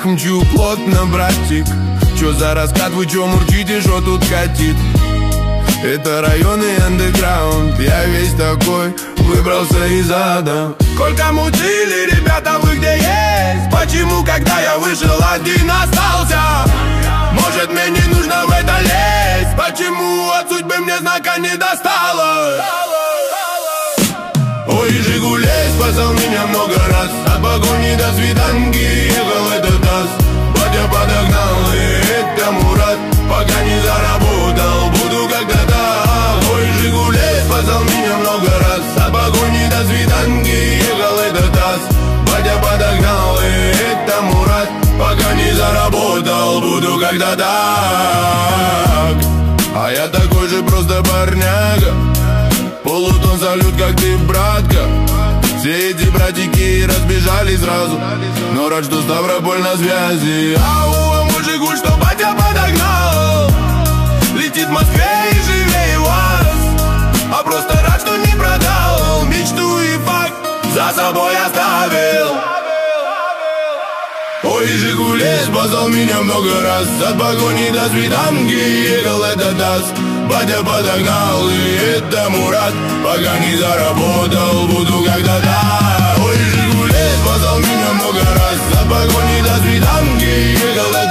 всех мчу плотно, братик. Чё за раскат, вы чё мурчите, шо тут катит? Это районный андеграунд, я весь такой, выбрался из ада. Сколько мутили, ребята, вы где есть? Почему, когда я вышел, один остался? Может, мне не нужно в это лезть? Почему от судьбы мне знака не досталось? Ой, Жигулей спасал меня много раз. От погони до свиданки ехал этот таз. Батя подогнал, и это Мурат. Пока не заработал, буду когда-то. Ой, Жигулей спасал меня много раз. От погони до свиданки ехал этот таз. Батя подогнал, и это Мурат. Пока не заработал, буду когда так. А я такой же просто парняга. Полутон салют, как ты, братка. Все эти братики разбежались сразу, но рад, что Ставрополь на связи. Ау, мой Жигуль, что батя подогнал, летит в Москве и живее вас. А просто рад, что не продал мечту и факт, за собой оставил. Ой, Жигулей спасал меня много раз. От погони до свиданки ехал этот таз. Батя подогнал, и это Мурат. Пока не заработал, буду когда-то. Ой, Жигулей спасал меня много раз. От погони до свиданки ехал этот таз.